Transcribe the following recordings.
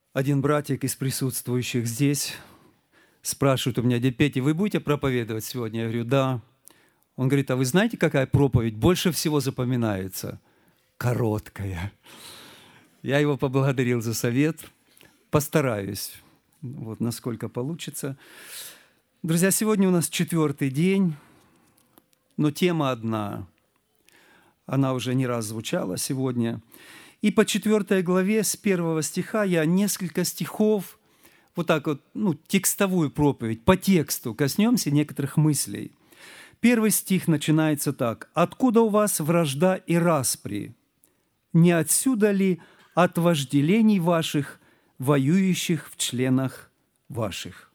Один братик из присутствующих здесь спрашивает у меня: «Дядя Петя, вы будете проповедовать сегодня?» Я говорю: «Да». Он говорит: «А вы знаете, какая проповедь больше всего запоминается?» Короткая. Я его поблагодарил за совет. Постараюсь, вот насколько получится. Друзья, сегодня у нас 4-й день, но тема одна. Она уже не раз звучала сегодня. И по 4 главе с 1 стиха я несколько стихов, вот так вот, текстовую проповедь, по тексту коснемся некоторых мыслей. 1 стих начинается так: «Откуда у вас вражда и распри? Не отсюда ли от вожделений ваших, воюющих в членах ваших?»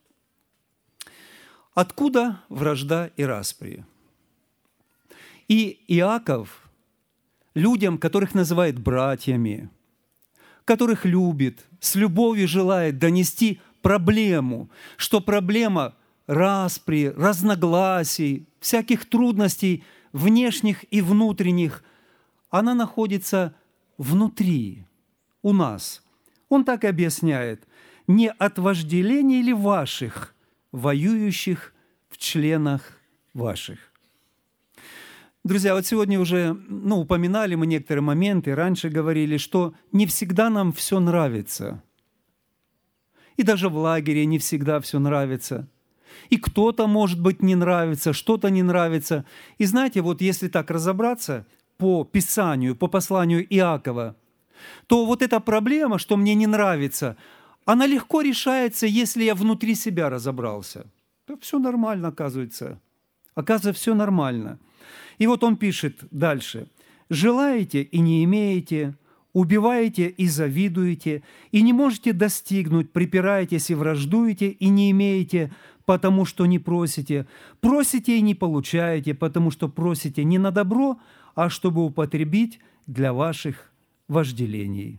Откуда вражда и распри? И Иаков людям, которых называет братьями, которых любит, с любовью желает донести проблему, что проблема распри, разногласий, всяких трудностей внешних и внутренних, она находится внутри, у нас. Он так и объясняет: «Не от вожделений ли ваших, воюющих в членах ваших?» Друзья, вот сегодня уже упоминали мы некоторые моменты, раньше говорили, что не всегда нам все нравится. И даже в лагере не всегда все нравится. И кто-то, может быть, не нравится, что-то не нравится. И знаете, вот если так разобраться по Писанию, по посланию Иакова, то вот эта проблема, что мне не нравится, она легко решается, если я внутри себя разобрался. Все нормально, оказывается. Оказывается, все нормально. И вот он пишет дальше: «Желаете и не имеете, убиваете и завидуете, и не можете достигнуть, припираетесь и враждуете, и не имеете, потому что не просите, просите и не получаете, потому что просите не на добро, а чтобы употребить для ваших вожделений».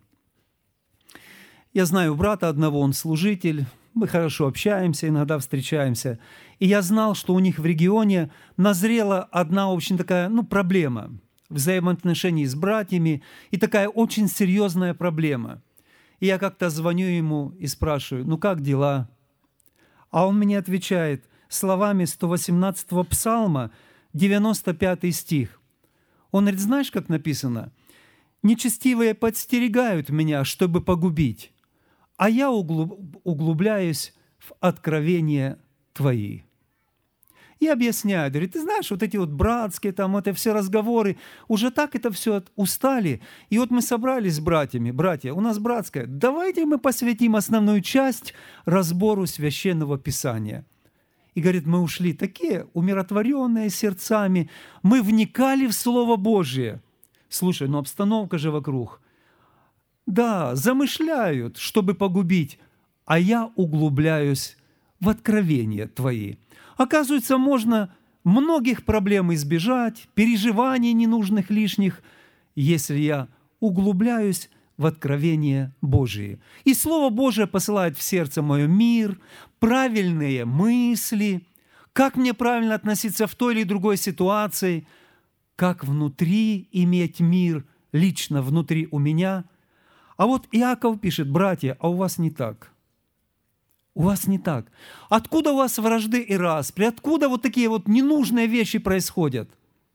Я знаю брата одного, он служитель, мы хорошо общаемся, иногда встречаемся. И я знал, что у них в регионе назрела одна очень такая, проблема взаимоотношений с братьями, и такая очень серьезная проблема. И я как-то звоню ему и спрашиваю: «Как дела?» А он мне отвечает словами 118-го псалма, 95-й стих. Он говорит: «Знаешь, как написано? Нечестивые подстерегают меня, чтобы погубить, а я углубляюсь в откровения Твои». И объясняю, говорит: «Ты знаешь, вот эти вот братские, это все разговоры, уже так это все устали. И вот мы собрались с братьями, братья, у нас братское, давайте мы посвятим основную часть разбору Священного Писания». И, говорит, мы ушли такие умиротворенные сердцами, мы вникали в Слово Божие. Слушай, обстановка же вокруг. Да, замышляют, чтобы погубить, а я углубляюсь в откровения Твои. Оказывается, можно многих проблем избежать, переживаний ненужных лишних, если я углубляюсь в откровения Божии. И Слово Божие посылает в сердце мое мир, правильные мысли, как мне правильно относиться в той или другой ситуации, как внутри иметь мир, лично внутри у меня. А вот Иаков пишет: «Братья, а у вас не так. У вас не так. Откуда у вас вражды и распри? Откуда вот такие вот ненужные вещи происходят?»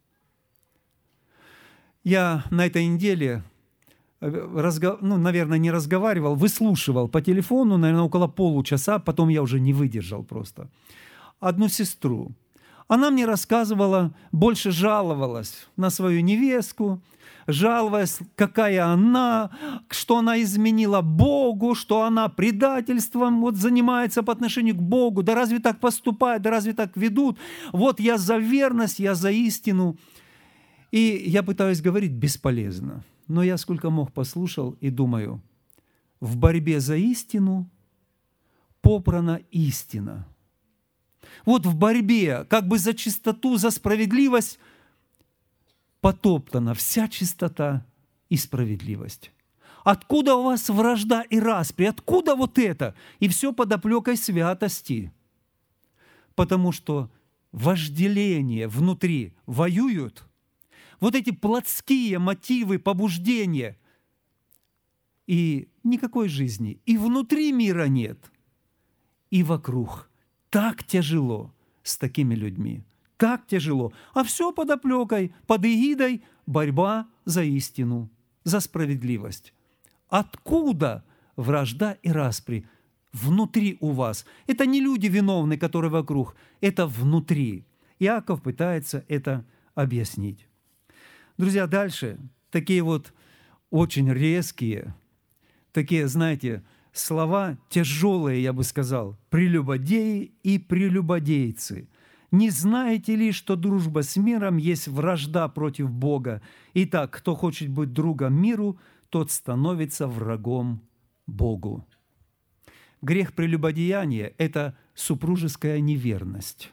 Я на этой неделе, наверное, не разговаривал, выслушивал по телефону, наверное, около получаса, потом я уже не выдержал просто. Одну сестру. Она мне рассказывала, больше жаловалась на свою невестку, жаловалась, какая она, что она изменила Богу, что она предательством занимается по отношению к Богу. Да разве так поступают, да разве так ведут? Вот я за верность, я за истину. И я пытаюсь говорить бесполезно. Но я сколько мог послушал и думаю: в борьбе за истину попрана истина. Вот в борьбе как бы за чистоту, за справедливость потоптана вся чистота и справедливость. Откуда у вас вражда и распри? Откуда вот это? И все подоплекой святости. Потому что вожделение внутри воюют. Вот эти плотские мотивы, побуждения. и никакой жизни. И внутри мира нет, и вокруг. Так тяжело с такими людьми. Так тяжело. А все под оплекой, под эгидой борьба за истину, за справедливость. Откуда вражда и распри? Внутри у вас. Это не люди виновны, которые вокруг. Это внутри. Иаков пытается это объяснить. Друзья, дальше такие вот очень резкие, такие, знаете, слова тяжелые, я бы сказал. Прелюбодеи и прелюбодейцы. Не знаете ли, что дружба с миром есть вражда против Бога? Итак, кто хочет быть другом миру, тот становится врагом Богу. Грех прелюбодеяния – это супружеская неверность.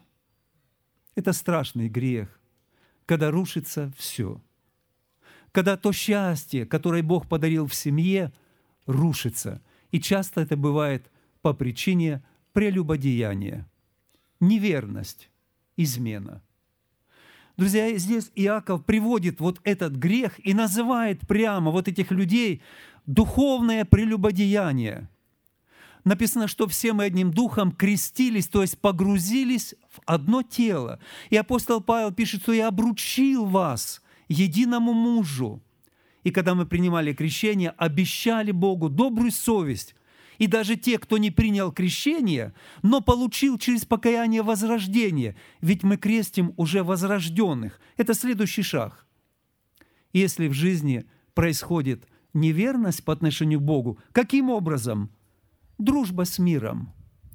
Это страшный грех, когда рушится все. Когда то счастье, которое Бог подарил в семье, рушится. И часто это бывает по причине прелюбодеяния. Неверность, измена. Друзья, здесь Иаков приводит вот этот грех и называет прямо вот этих людей духовное прелюбодеяние. Написано, что все мы одним духом крестились, то есть погрузились в одно тело. И апостол Павел пишет, что «я обручил вас единому мужу». И когда мы принимали крещение, обещали Богу добрую совесть. И даже те, кто не принял крещение, но получил через покаяние возрождение, ведь мы крестим уже возрожденных. Это следующий шаг. Если в жизни происходит неверность по отношению к Богу, каким образом? Дружба с миром.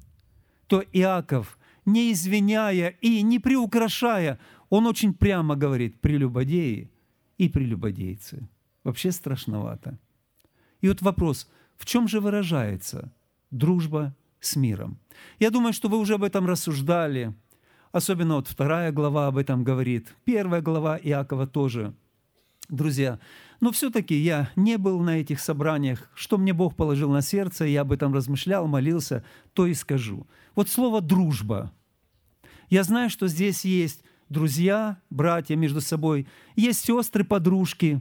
То Иаков, не извиняя и не приукрашая, он очень прямо говорит: прелюбодеи и прелюбодейцы. Вообще страшновато. И вот вопрос: в чем же выражается дружба с миром? Я думаю, что вы уже об этом рассуждали. Особенно вот 2 глава об этом говорит. 1 глава Иакова тоже. Друзья, но все-таки я не был на этих собраниях. Что мне Бог положил на сердце, я об этом размышлял, молился, то и скажу. Вот слово «дружба». Я знаю, что здесь есть друзья, братья между собой, есть сестры, подружки,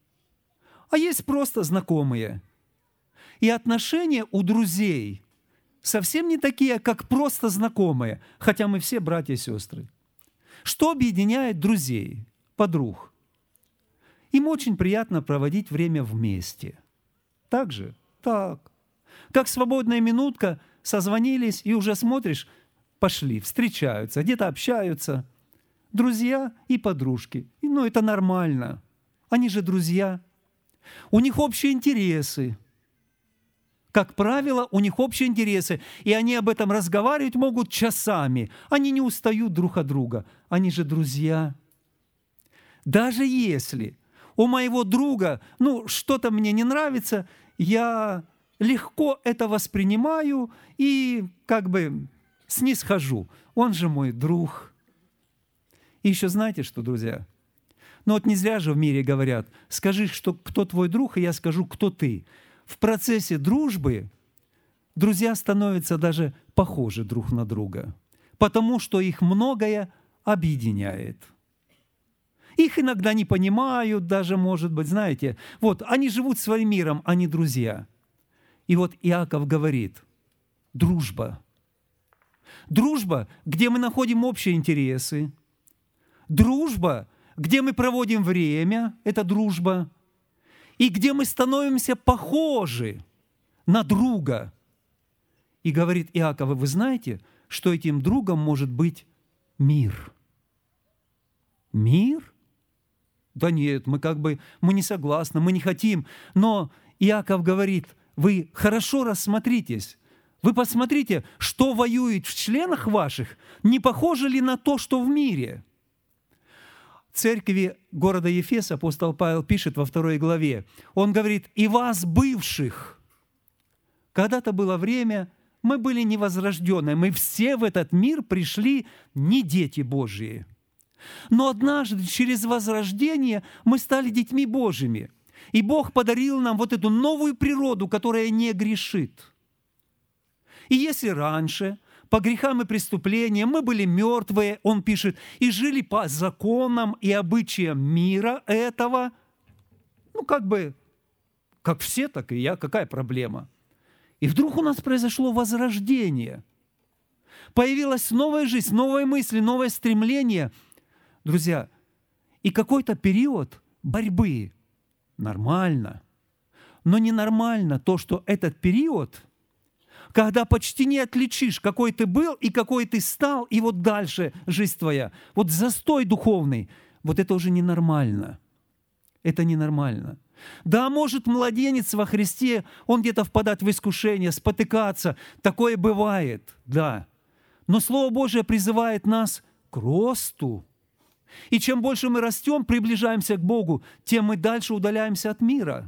а есть просто знакомые. И отношения у друзей совсем не такие, как просто знакомые, хотя мы все братья и сестры. Что объединяет друзей, подруг? Им очень приятно проводить время вместе. Так же? Так. Как свободная минутка, созвонились, и уже смотришь, пошли, встречаются, где-то общаются. Друзья и подружки. Ну, это нормально. Они же друзья. У них общие интересы. Как правило, у них общие интересы, и они об этом разговаривать могут часами. Они не устают друг от друга. Они же друзья. Даже если у моего друга, что-то мне не нравится, я легко это воспринимаю и снисхожу. Он же мой друг. И еще знаете что, друзья? Не зря же в мире говорят: скажи, кто твой друг, и я скажу, кто ты. В процессе дружбы друзья становятся даже похожи друг на друга, потому что их многое объединяет. Их иногда не понимают даже, может быть, знаете. Они живут своим миром, они друзья. И вот Иаков говорит: дружба. Дружба, где мы находим общие интересы. Дружба, где мы проводим время, это дружба. И где мы становимся похожи на друга. И говорит Иаков: вы знаете, что этим другом может быть мир? Мир? Да нет, мы не согласны, мы не хотим. Но Иаков говорит: вы хорошо рассмотритесь. Вы посмотрите, что воюет в членах ваших, не похоже ли на то, что в мире. Церкви города Ефес апостол Павел пишет во 2 главе. Он говорит: и вас, бывших. Когда-то было время, мы были невозрожденные, мы все в этот мир пришли не дети Божьи. Но однажды через возрождение мы стали детьми Божьими. И Бог подарил нам эту новую природу, которая не грешит. И если раньше по грехам и преступлениям мы были мертвые, он пишет, и жили по законам и обычаям мира этого, как все, так и я, какая проблема? И вдруг у нас произошло возрождение. Появилась новая жизнь, новые мысли, новое стремление. Друзья, и какой-то период борьбы нормально. Но ненормально то, что этот период, когда почти не отличишь, какой ты был и какой ты стал, и вот дальше жизнь твоя. Вот застой духовный, вот это уже ненормально. Это ненормально. Да, может младенец во Христе, он где-то впадать в искушение, спотыкаться. Такое бывает, да. Но Слово Божие призывает нас к росту. И чем больше мы растем, приближаемся к Богу, тем мы дальше удаляемся от мира.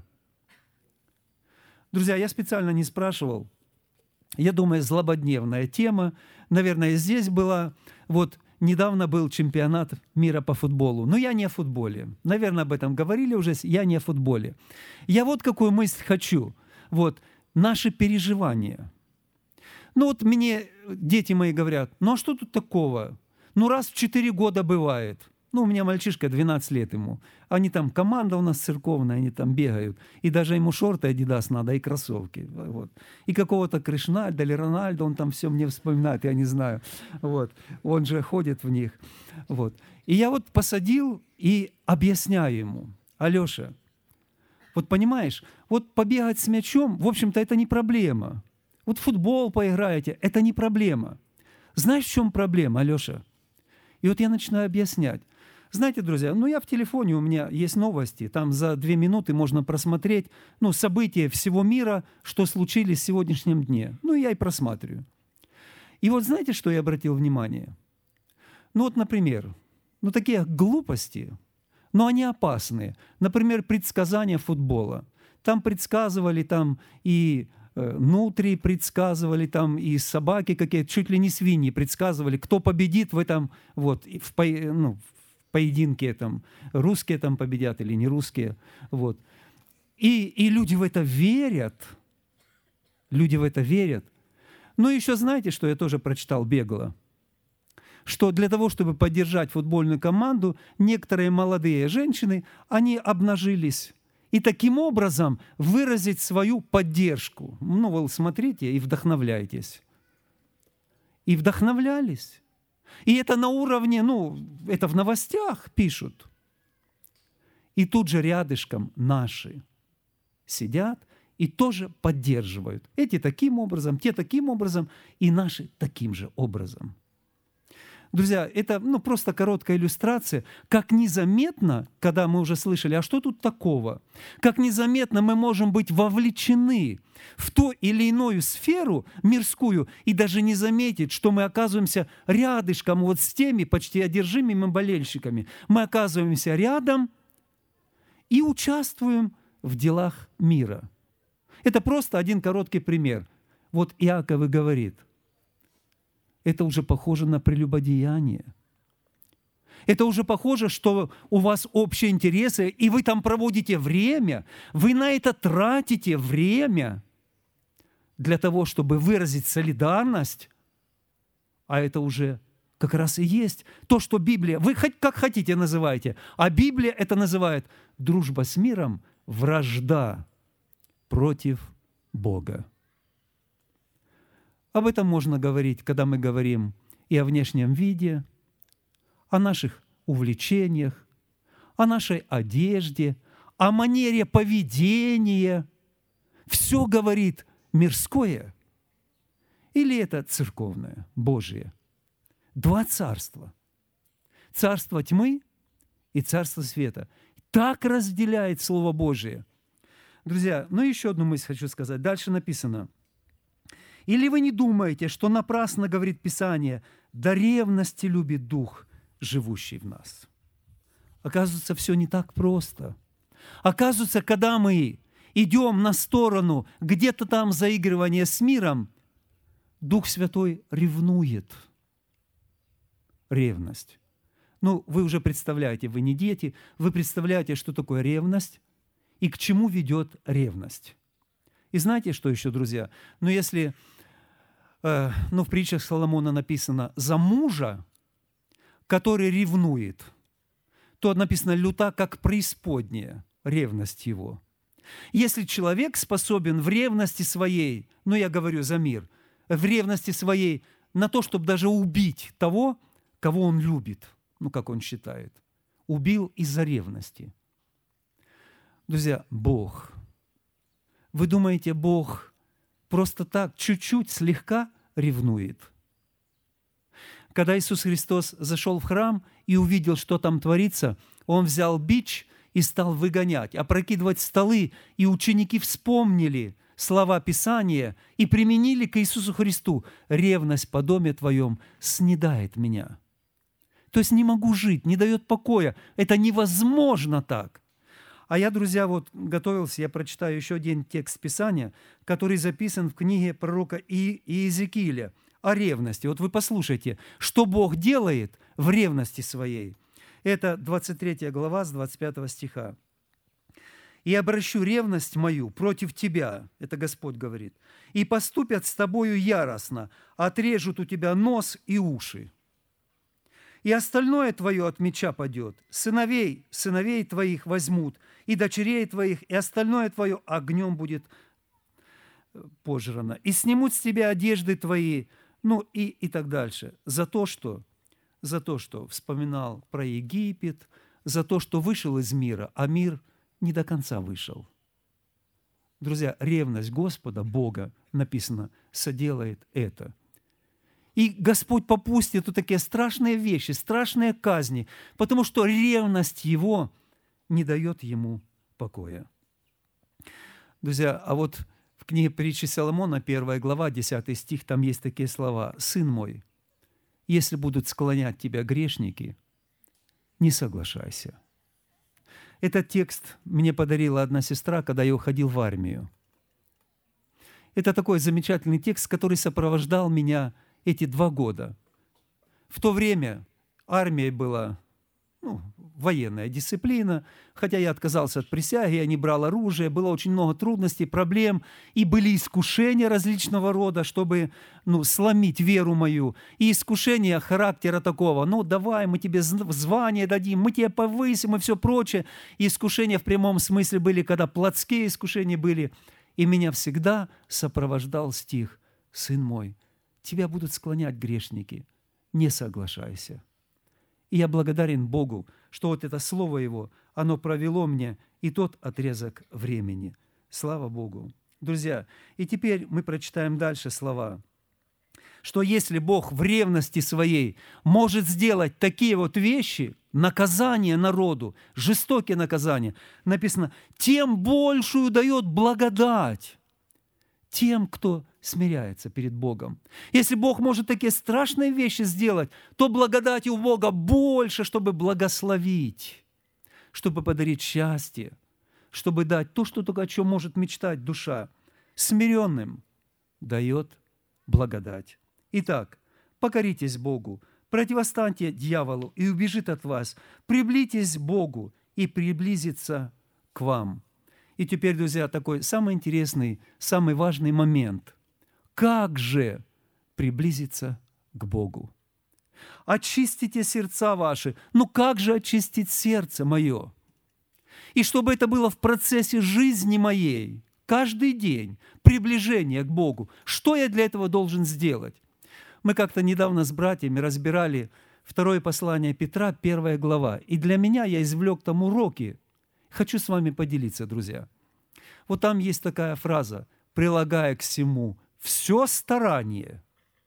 Друзья, я специально не спрашивал. Я думаю, злободневная тема. Наверное, здесь была. Вот недавно был чемпионат мира по футболу. Но я не о футболе. Наверное, об этом говорили уже. Я не о футболе. Я вот какую мысль хочу. Вот наши переживания. Ну вот мне дети мои говорят, ну а что тут такого? Ну раз в 4 года бывает. Ну, у меня мальчишка, 12 лет ему. Они там, команда у нас церковная, они там бегают. И даже ему шорты Adidas надо, и кроссовки. Вот. И какого-то Кришнальда или Рональда, он там все мне вспоминает, я не знаю. Вот. Он же ходит в них. Вот. И я вот посадил и объясняю ему. Алеша, вот понимаешь, вот побегать с мячом, в общем-то, это не проблема. Вот в футбол поиграете, это не проблема. Знаешь, в чем проблема, Алеша? И вот я начинаю объяснять. Знаете, друзья, ну я в телефоне, у меня есть новости, там за 2 минуты можно просмотреть, ну, события всего мира, что случились в сегодняшнем дне. Ну, я и просматриваю. И вот знаете, что я обратил внимание? Ну, вот, например, ну, такие глупости, но они опасные. Например, предсказания футбола. Там предсказывали, там и нутри предсказывали, там и собаки какие-то, чуть ли не свиньи предсказывали, кто победит в этом, вот, в поединке, там, русские там победят или не русские. Вот. И люди в это верят. Люди в это верят. Ну, еще знаете, что я тоже прочитал бегло? Что для того, чтобы поддержать футбольную команду, некоторые молодые женщины, они обнажились. И таким образом выразить свою поддержку. Ну, вы смотрите и вдохновляйтесь. И вдохновлялись. И это на уровне, ну, это в новостях пишут. И тут же рядышком наши сидят и тоже поддерживают. Эти таким образом, те таким образом, и наши таким же образом. Друзья, это просто короткая иллюстрация, как незаметно, когда мы уже слышали, а что тут такого? Как незаметно мы можем быть вовлечены в ту или иную сферу мирскую и даже не заметить, что мы оказываемся рядышком вот с теми почти одержимыми болельщиками. Мы оказываемся рядом и участвуем в делах мира. Это просто один короткий пример. Вот Иаков и говорит, это уже похоже на прелюбодеяние. Это уже похоже, что у вас общие интересы, и вы там проводите время, вы на это тратите время для того, чтобы выразить солидарность, а это уже как раз и есть то, что Библия, вы хоть как хотите называйте, а Библия это называет дружба с миром, вражда против Бога. Об этом можно говорить, когда мы говорим и о внешнем виде, о наших увлечениях, о нашей одежде, о манере поведения. Все говорит мирское или это церковное, Божие. 2 царства. Царство тьмы и царство света. Так разделяет Слово Божие. Друзья, еще одну мысль хочу сказать. Дальше написано. Или вы не думаете, что напрасно говорит Писание, до ревности любит Дух, живущий в нас? Оказывается, все не так просто. Оказывается, когда мы идем на сторону где-то там заигрывания с миром, Дух Святой ревнует. Ревность. Вы уже представляете, вы не дети, вы представляете, что такое ревность и к чему ведет ревность. И знаете, что еще, друзья? Если в притчах Соломона написано «за мужа, который ревнует», то написано «люта, как преисподняя, ревность его». Если человек способен в ревности своей, ну я говорю за мир, в ревности своей на то, чтобы даже убить того, кого он любит, ну как он считает, убил из-за ревности. Друзья, Бог. Вы думаете, Бог просто так, чуть-чуть, слегка ревнует? Когда Иисус Христос зашел в храм и увидел, что там творится, Он взял бич и стал выгонять, опрокидывать столы, и ученики вспомнили слова Писания и применили к Иисусу Христу: «Ревность по доме твоем снедает меня». То есть не могу жить, не дает покоя. Это невозможно так. А я, друзья, вот готовился, я прочитаю еще один текст Писания, который записан в книге пророка Иезекииля о ревности. Вот вы послушайте, что Бог делает в ревности своей. Это 23 глава с 25 стиха. «И обращу ревность мою против тебя», это Господь говорит, «и поступят с тобою яростно, отрежут у тебя нос и уши. И остальное твое от меча падет, сыновей твоих возьмут, и дочерей твоих, и остальное твое огнем будет пожрано. И снимут с тебя одежды твои», ну и так дальше. За то, что вспоминал про Египет, за то, что вышел из мира, а мир не до конца вышел. Друзья, ревность Господа, Бога, написано, соделает это. И Господь попустит вот такие страшные вещи, страшные казни, потому что ревность Его не дает Ему покоя. Друзья, а вот в книге притчи Соломона, 1 глава, 10 стих, там есть такие слова: «Сын мой, если будут склонять тебя грешники, не соглашайся». Этот текст мне подарила одна сестра, когда я уходил в армию. Это такой замечательный текст, который сопровождал меня эти 2 года. В то время армия была военная дисциплина, хотя я отказался от присяги, я не брал оружие, было очень много трудностей, проблем, и были искушения различного рода, чтобы сломить веру мою, и искушения характера такого: давай, мы тебе звание дадим, мы тебе повысим и все прочее. И искушения в прямом смысле были, когда плотские искушения были, и меня всегда сопровождал стих: «Сын мой, тебя будут склонять грешники, не соглашайся». И я благодарен Богу, что вот это слово Его, оно провело мне и тот отрезок времени. Слава Богу. Друзья, и теперь мы прочитаем дальше слова, что если Бог в ревности своей может сделать такие вот вещи, наказание народу, жестокие наказания, написано, тем большую дает благодать тем, кто смиряется перед Богом. Если Бог может такие страшные вещи сделать, то благодати у Бога больше, чтобы благословить, чтобы подарить счастье, чтобы дать то, что только о чем может мечтать душа. Смиренным дает благодать. Итак, покоритесь Богу, противостаньте дьяволу, и убежит от вас. Приблизитесь к Богу, и приблизится к вам. И теперь, друзья, такой самый интересный, самый важный момент. Как же приблизиться к Богу? Очистите сердца ваши. Как же очистить сердце мое? И чтобы это было в процессе жизни моей, каждый день, приближение к Богу. Что я для этого должен сделать? Мы как-то недавно с братьями разбирали 2 послание Петра, 1 глава. И для меня я извлек там уроки. Хочу с вами поделиться, друзья. Вот там есть такая фраза: «прилагая к всему все старание».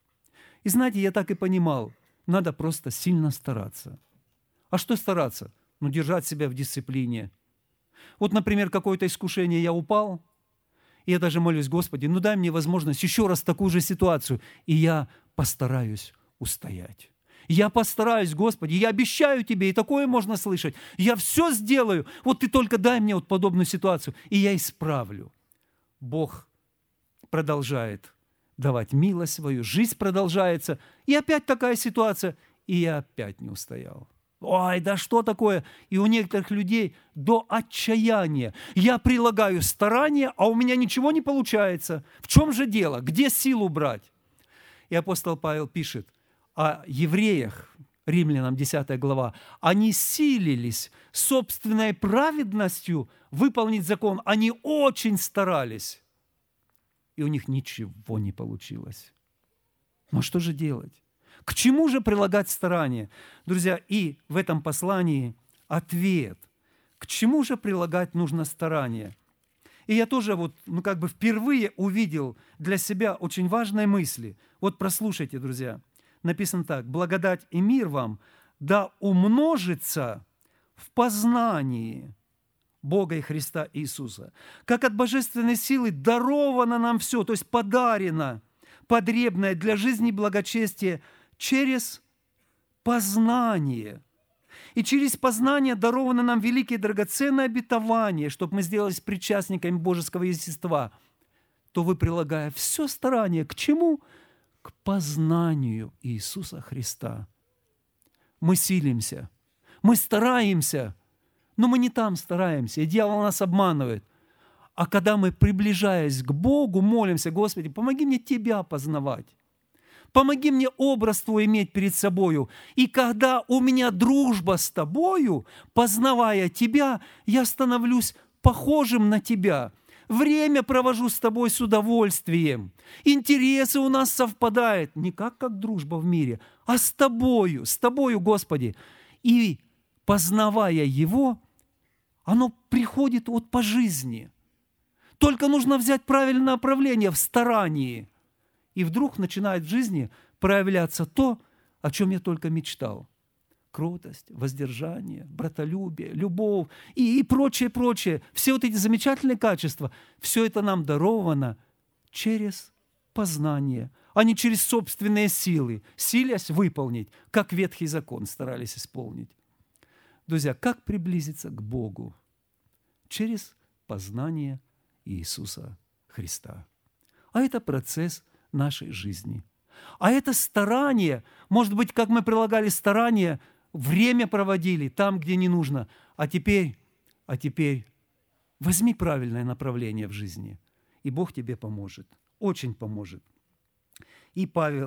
И знаете, я так и понимал, надо просто сильно стараться. А что стараться? Держать себя в дисциплине. Вот, например, какое-то искушение, я упал, и я даже молюсь: Господи, дай мне возможность еще раз такую же ситуацию, и я постараюсь устоять. Я постараюсь, Господи, я обещаю Тебе, и такое можно слышать. Я все сделаю, вот Ты только дай мне вот подобную ситуацию, и я исправлю. Бог продолжает давать милость свою, жизнь продолжается, и опять такая ситуация, и я опять не устоял. Ой, да что такое? И у некоторых людей до отчаяния. Я прилагаю старания, а у меня ничего не получается. В чем же дело? Где силу брать? И апостол Павел пишет о евреях, Римлянам 10 глава, они силились собственной праведностью выполнить закон. Они очень старались. И у них ничего не получилось. Но что же делать? К чему же прилагать старания? Друзья, и в этом послании ответ. К чему же прилагать нужно старания? И я тоже впервые увидел для себя очень важные мысли. Вот прослушайте, друзья. Написано так: «Благодать и мир вам да умножится в познании Бога и Христа Иисуса, как от божественной силы даровано нам все, то есть подарено, потребное для жизни и благочестия через познание». И через познание даровано нам великие драгоценные обетования, чтобы мы сделались причастниками божеского естества, то вы, прилагая все старание, к чему? К познанию Иисуса Христа. Мы силимся, мы стараемся, но мы не там стараемся, и дьявол нас обманывает. А когда мы, приближаясь к Богу, молимся: Господи, помоги мне Тебя познавать. Помоги мне образ Твой иметь перед собою. И когда у меня дружба с Тобою, познавая Тебя, я становлюсь похожим на Тебя. Время провожу с Тобой с удовольствием. Интересы у нас совпадают. Не как дружба в мире, а с Тобою, Господи. И познавая Его, оно приходит по жизни. Только нужно взять правильное направление в старании. И вдруг начинает в жизни проявляться то, о чем я только мечтал. Кротость, воздержание, братолюбие, любовь и прочее. Все эти замечательные качества, все это нам даровано через познание, а не через собственные силы, силясь выполнить, как Ветхий Закон старались исполнить. Друзья, как приблизиться к Богу? Через познание Иисуса Христа. А это процесс нашей жизни. А это старание, может быть, как мы прилагали старания, время проводили там, где не нужно, а теперь возьми правильное направление в жизни, и Бог тебе поможет, очень поможет. И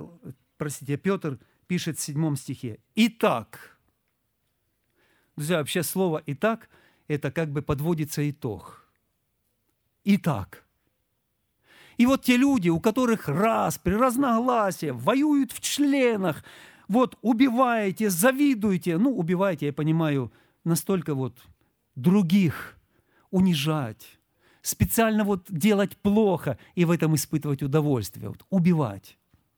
Петр пишет в 7 стихе: «Итак». Друзья, вообще слово «итак» – это подводится итог. Итак. И те люди, у которых распри, разногласия, воюют в членах, убиваете, завидуете, убиваете, я понимаю, настолько других унижать, специально делать плохо и в этом испытывать удовольствие, убивать.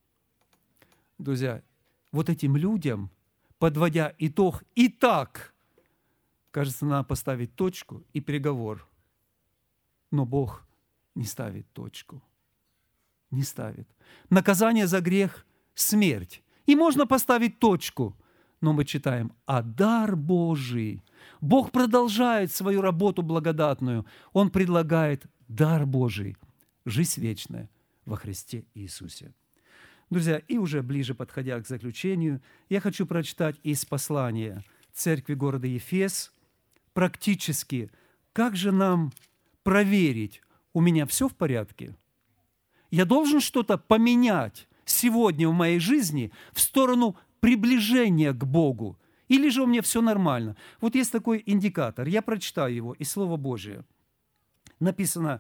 Друзья, этим людям, подводя итог, итак, кажется, надо поставить точку и приговор. Но Бог не ставит точку. Не ставит. Наказание за грех – смерть. И можно поставить точку. Но мы читаем: «А дар Божий». Бог продолжает свою работу благодатную. Он предлагает дар Божий – жизнь вечная во Христе Иисусе. Друзья, и уже ближе подходя к заключению, я хочу прочитать из послания церкви города Ефес практически, как же нам проверить, у меня все в порядке? Я должен что-то поменять сегодня в моей жизни в сторону приближения к Богу? Или же у меня все нормально? Есть такой индикатор, я прочитаю его из Слова Божия. Написано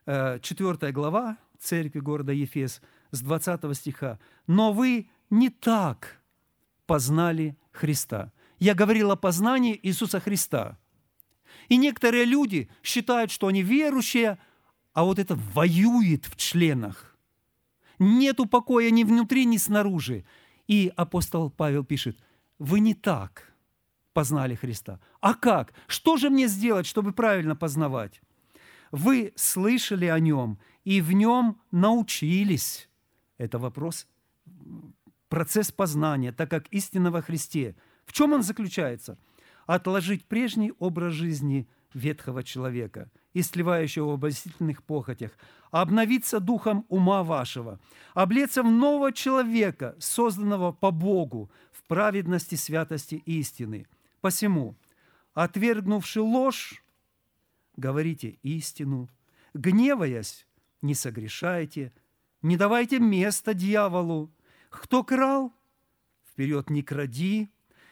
4 глава церкви города Ефес с 20 стиха. «Но вы не так познали Христа». Я говорил о познании Иисуса Христа. И некоторые люди считают, что они верующие, а это воюет в членах. Нету покоя ни внутри, ни снаружи. И апостол Павел пишет: вы не так познали Христа. А как? Что же мне сделать, чтобы правильно познавать? Вы слышали о Нем и в Нем научились. Это вопрос, процесс познания, так как истина во Христе. В чем он заключается? Отложить прежний образ жизни ветхого человека, истлевающего в обольстительных похотях, обновиться духом ума вашего, облеться в нового человека, созданного по Богу, в праведности, святости и истины. Посему, отвергнувши ложь, говорите истину, гневаясь, не согрешайте, не давайте места дьяволу. Кто крал, вперед не кради,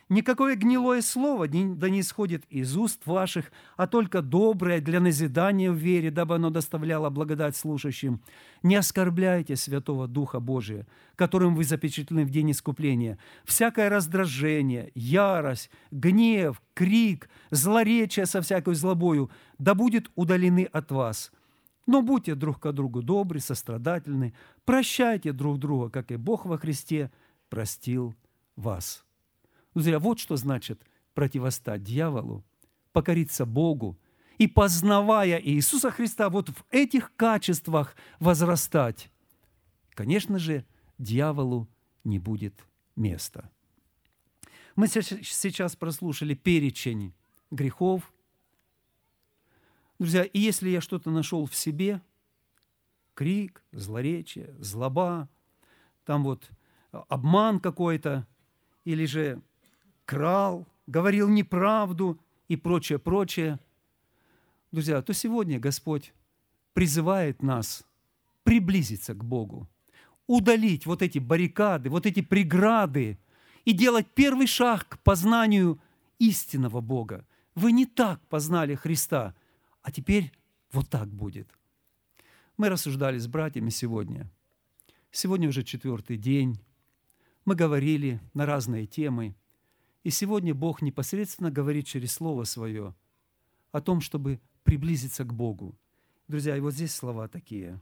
Никакое гнилое слово да не исходит из уст ваших, а только доброе для назидания в вере, дабы оно доставляло благодать слушающим. Не оскорбляйте Святого Духа Божия, которым вы запечатлены в день искупления. Всякое раздражение, ярость, гнев, крик, злоречие со всякой злобою да будет удалены от вас. Но будьте друг к другу добры, сострадательны, прощайте друг друга, как и Бог во Христе простил вас». Друзья, вот что значит противостать дьяволу, покориться Богу и, познавая Иисуса Христа, вот в этих качествах возрастать. Конечно же, дьяволу не будет места. Мы сейчас прослушали перечень грехов. Друзья, и если я что-то нашел в себе, крик, злоречие, злоба, там вот обман какой-то, или же крал, говорил неправду и прочее, прочее, друзья, то сегодня Господь призывает нас приблизиться к Богу, удалить вот эти баррикады, вот эти преграды и делать первый шаг к познанию истинного Бога. Вы не так познали Христа, а теперь вот так будет. Мы рассуждали с братьями сегодня. Сегодня уже 4-й день. Мы говорили на разные темы. И сегодня Бог непосредственно говорит через Слово Свое о том, чтобы приблизиться к Богу. Друзья, и вот здесь слова такие.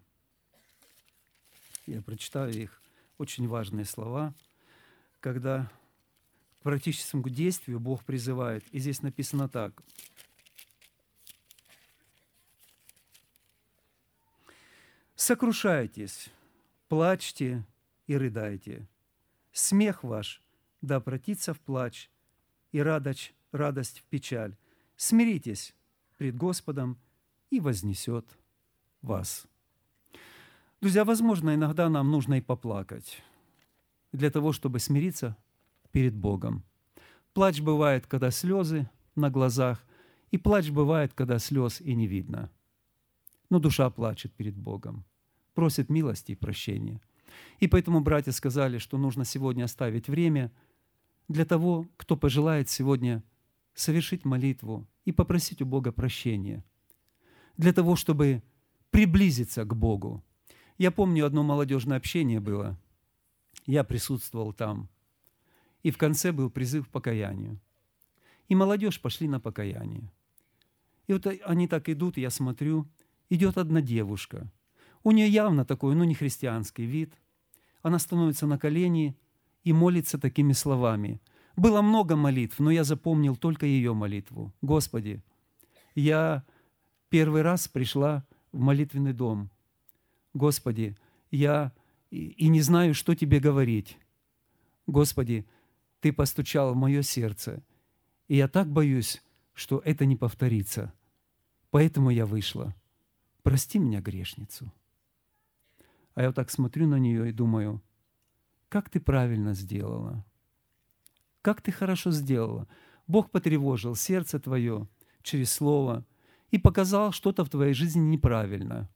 Я прочитаю их. Очень важные слова, когда к практическому действию Бог призывает. И здесь написано так. «Сокрушайтесь, плачьте и рыдайте. Смех ваш да обратится в плач, и радость в печаль. Смиритесь пред Господом, и вознесет вас». Друзья, возможно, иногда нам нужно и поплакать для того, чтобы смириться перед Богом. Плач бывает, когда слезы на глазах, и плач бывает, когда слез и не видно. Но душа плачет перед Богом, просит милости и прощения. И поэтому братья сказали, что нужно сегодня оставить время для того, кто пожелает сегодня совершить молитву и попросить у Бога прощения, для того, чтобы приблизиться к Богу. Я помню, одно молодежное общение было, я присутствовал там, и в конце был призыв к покаянию. И молодежь пошли на покаяние. И вот они так идут, я смотрю, идет одна девушка. У нее явно такой, не христианский вид. Она становится на колени и молится такими словами. Было много молитв, но я запомнил только ее молитву. «Господи, я первый раз пришла в молитвенный дом. Господи, я и не знаю, что Тебе говорить. Господи, Ты постучал в мое сердце, и я так боюсь, что это не повторится. Поэтому я вышла. Прости меня, грешницу». А я вот так смотрю на нее и думаю, как ты правильно сделала, как ты хорошо сделала. Бог потревожил сердце твое через Слово и показал что-то в твоей жизни неправильно.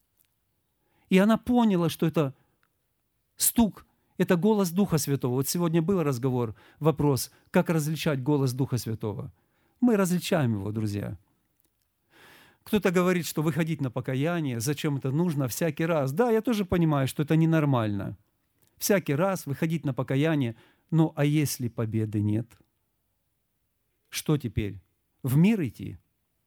И она поняла, что это стук, это голос Духа Святого. Вот сегодня был разговор, вопрос, как различать голос Духа Святого. Мы различаем его, друзья. Кто-то говорит, что выходить на покаяние, зачем это нужно всякий раз. Да, я тоже понимаю, что это ненормально. Всякий раз выходить на покаяние, а если победы нет? Что теперь? В мир идти?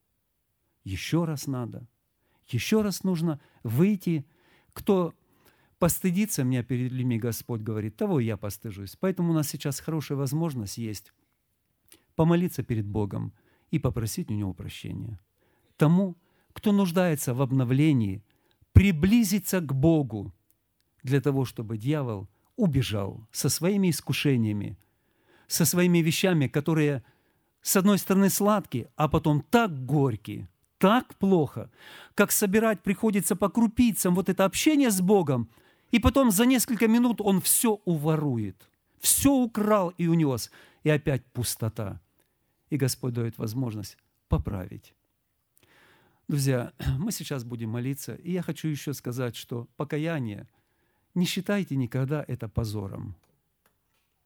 Еще раз надо. Еще раз нужно выйти. Кто постыдится меня перед людьми, Господь говорит, того я постыжусь. Поэтому у нас сейчас хорошая возможность есть помолиться перед Богом и попросить у Него прощения. Тому, кто нуждается в обновлении, приблизиться к Богу для того, чтобы дьявол убежал со своими искушениями, со своими вещами, которые, с одной стороны, сладкие, а потом так горькие, так плохо, как собирать приходится по крупицам вот это общение с Богом, и потом за несколько минут он все уворует, все украл и унес, и опять пустота. И Господь дает возможность поправить. Друзья, мы сейчас будем молиться, и я хочу еще сказать, что покаяние, не считайте никогда это позором.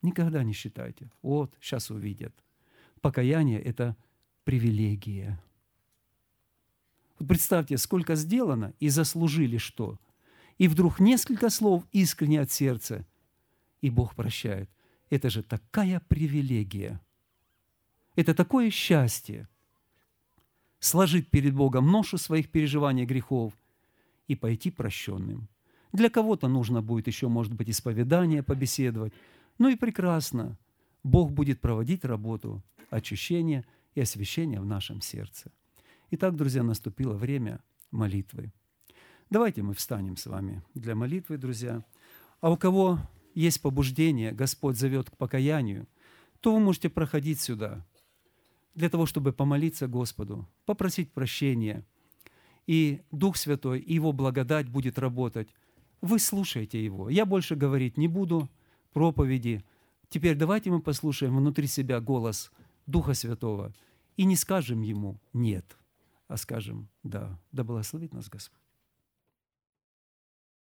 Никогда не считайте. Вот, сейчас увидят. Покаяние – это привилегия. Вот представьте, сколько сделано и заслужили что. И вдруг несколько слов искренне от сердца, и Бог прощает. Это же такая привилегия. Это такое счастье. Сложить перед Богом ношу своих переживаний, грехов и пойти прощенным. Для кого-то нужно будет еще, может быть, исповедание побеседовать. Ну и прекрасно. Бог будет проводить работу очищения и освящения в нашем сердце. Итак, друзья, наступило время молитвы. Давайте мы встанем с вами для молитвы, друзья. А у кого есть побуждение, Господь зовет к покаянию, то вы можете проходить сюда для того, чтобы помолиться Господу, попросить прощения. И Дух Святой, и Его благодать будет работать. Вы слушайте Его. Я больше говорить не буду, проповеди. Теперь давайте мы послушаем внутри себя голос Духа Святого и не скажем Ему «нет», а скажем «да». Да благословит нас Господь.